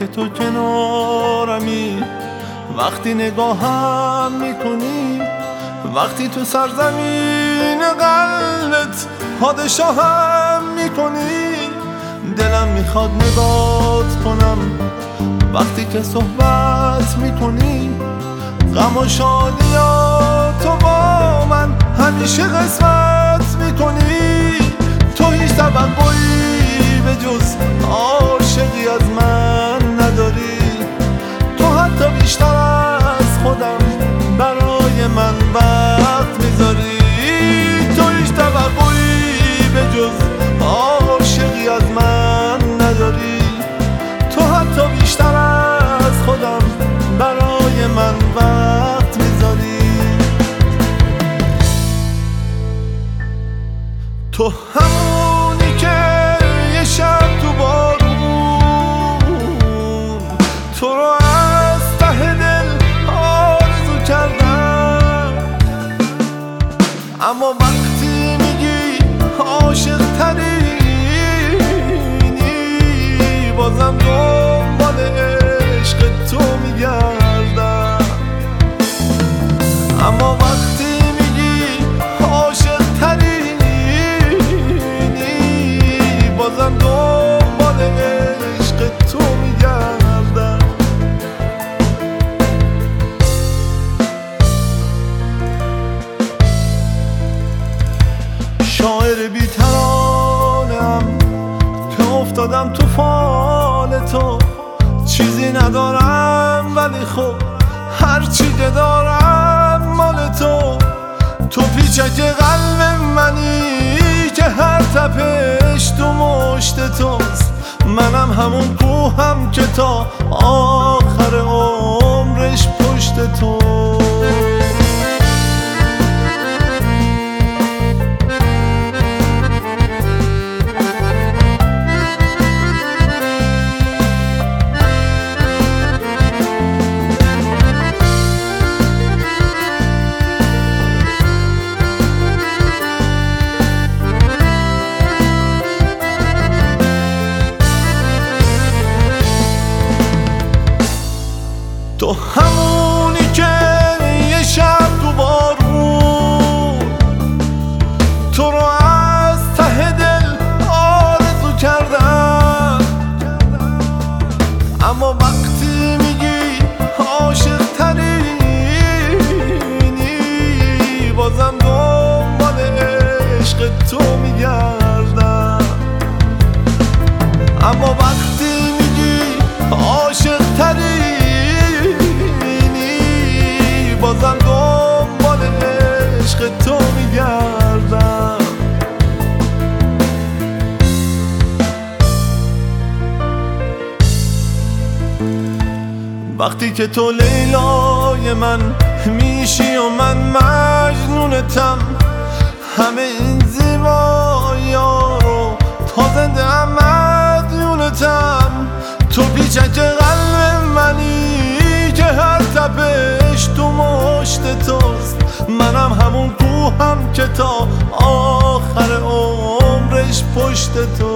که تو کنارمی، وقتی نگاهم میکنی، وقتی تو سرزمین قلبت پادشاهم میکنی. دلم میخواد نگات کنم وقتی که صحبت میکنی، غم و شادیاتو با من همیشه قسمت میکنی. تو هیچ توقعی به جز عاشقی از من نداری، تو حتی بیشتر از خودم برای من وقت میذاری. تو هیچ توقعی به جز عاشقی از من نداری، تو حتی بیشتر از خودم برای من وقت میذاری. تو همونی که یه شب تو بارون تو رو از ته دل آرزو کردم، اما وقتی میگی عاشق ترینی، بازم دنبال عشق تو میگردم. اما وقتی میگی عاشق ترینی، بازم دنبال عشق تو میگردم. شاعر بی‌ترانه‌ام که افتادم تو فال تو، چیزی ندارم ولی خب هرچی که دارم مال تو. تو پیچک قلب منی که هر تپش تو مشت توست، منم همون کوهم که تا آخر عمرش پشت تو. تو همونی که یه شب تو بارون تو رو از ته دل آرزو کردم، اما وقتی میگی عاشق ترینی، بازم دنبال عشق تو میگردم. اما وقتی میگی عاشق ترینی، بازم دنبال عشق تو میگردم. وقتی که تو لیلای من میشی و من مجنونتم، همه این زیبایی‌ها رو تا زنده ام مدیونتم. تو پیچک قلب منی که هر تپش تو مشت توست، منم همون کوهم که تا آخر عمرش پشت تو.